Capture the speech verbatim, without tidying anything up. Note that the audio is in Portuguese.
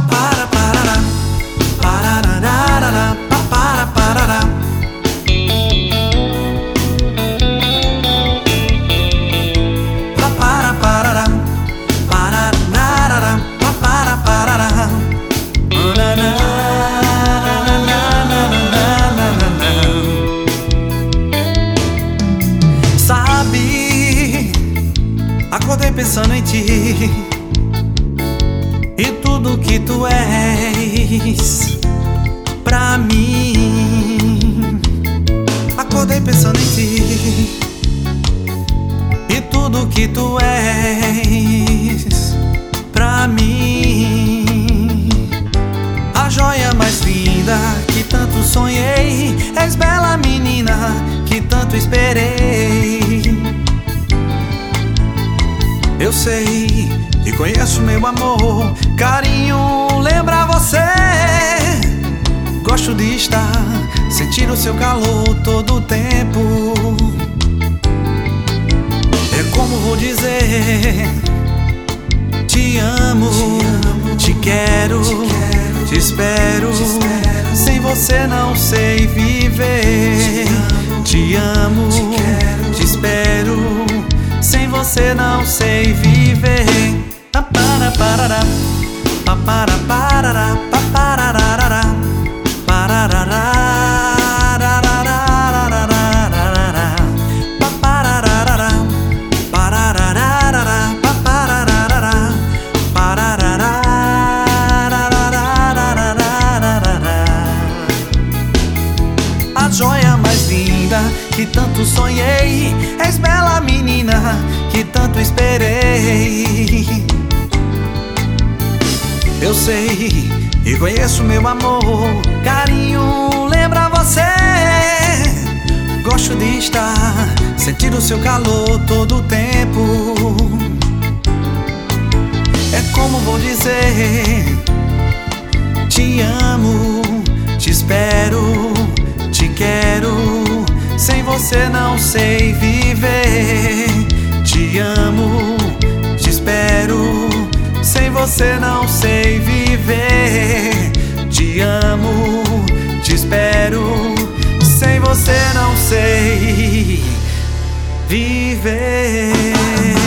para parará, pararararará, para parará. Para parará, pararararará, para parará. Sabe, acordei pensando em ti e tudo que tu és pra mim. Acordei pensando em ti e tudo que tu és pra mim. A joia mais linda que tanto sonhei, és bela menina que tanto esperei. Eu sei e conheço meu amor, carinho lembra você. Gosto de estar, sentir o seu calor todo o tempo. É como vou dizer, te amo, te quero, te espero. Sem você não sei viver. Te amo, te espero. Sem você não sei viver. Para parará, para parará, parararará, pararararará, pararararará, pararararará, pararararará. A joia mais linda que tanto sonhei, és bela menina que tanto esperei. Eu sei e conheço meu amor, carinho lembra você. Gosto de estar, sentir o seu calor todo o tempo. É como vou dizer, te amo, te espero, te quero. Sem você não sei viver. Te amo, te espero. Sem você não sei viver. Te amo, te espero. Sem você não sei viver.